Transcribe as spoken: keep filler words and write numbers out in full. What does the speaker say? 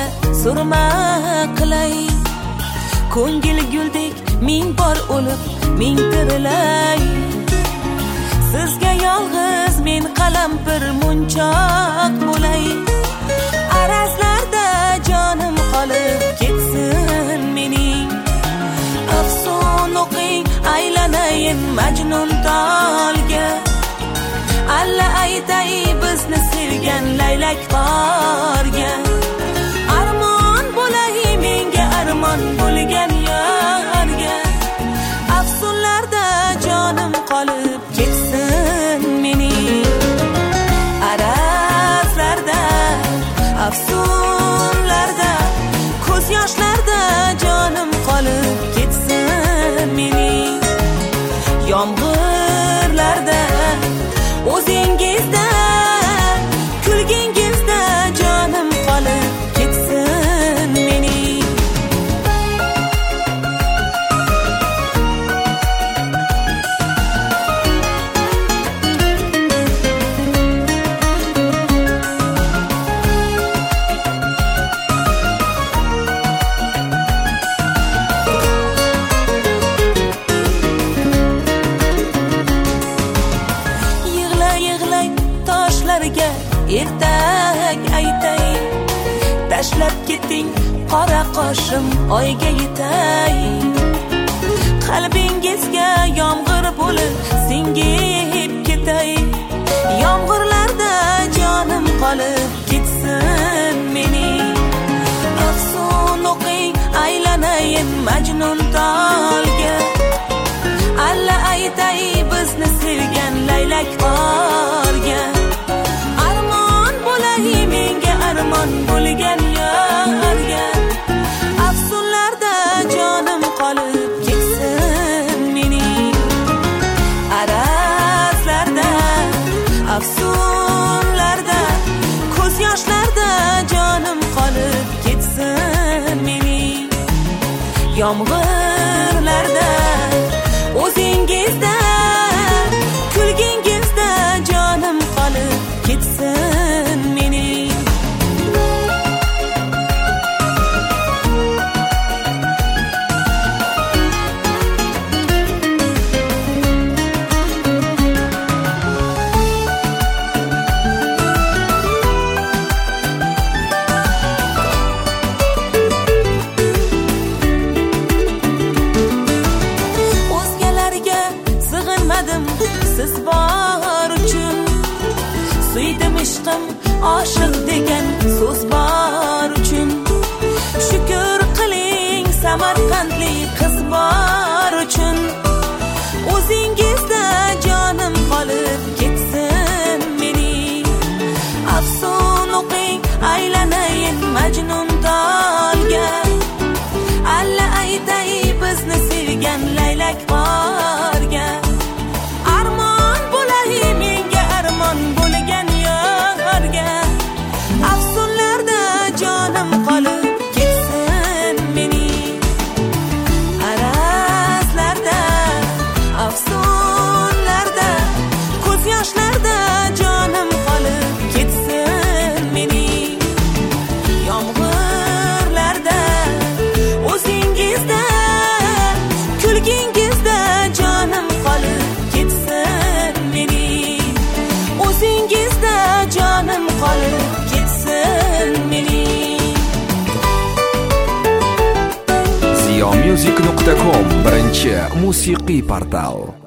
surma qilay. Ko'ngil guldek ming bor o'lib ming tirilay. Sizga yolg'iz men qalampir munchoq bo'lay. Arazlarda jonim qolib ketsin mening. Afson o'qing aylanayin Majnun tolga. Alla aytay bizni sevgan laylak qorga. Armon bo'lay menga armon bo'lgan yorga. Afsunlarda jonim qolib ketsin mening. Arazlarda afsunlarda ko'z yoshlarda jonim qolib ketsin mening. Yomg'irlarda o'zingizda kulgingizda jonim qolib ketsin mening. Ertak aytay, tashlab keting qora qoshim oyga yetay. Qalbingizga yomg'ir bo'lib singib ketay. Yomg'irlarda jonim qolib ketsin mening. Afson o'qing aylanayin Majnun tolga. Alla aytay bizni sevgan laylak qorga. Menga armon bo'lgan yorga. Afsunlarda jonim qolib ketsin mening. Arazlarda afsunlarda ko'z yoshlarda jonim qolib ketsin mening. Yomg'irlarda o'zingizda kulgingizda jonim qolib ketsin mening. O'zgalarga sig'inmadim siz bor uchun. Suydim ishqim oshiq degan so'z bor uchun. Shukr qiling Samarqandli qiz bor uchun. O'zingizda jonim qolib ketsin mening. Afson o'qing aylanayin Majnun tolga. Alla aytay bizni sevgan laylak qorga. Armon bo'lay menga armon bo'lgan yorga. Afsunlarda jonim qolib ketsin mening. Arazlarda afsunlarda ko'z yoshlarda jonim qolib ketsin mening. Yomg'irlarda o'zingizda kulgingizda jonim qolib ketsin mening. O'zingizda jonim qolib ketsin mening. ziyomusic nuqta com birinchi musiqiy portal.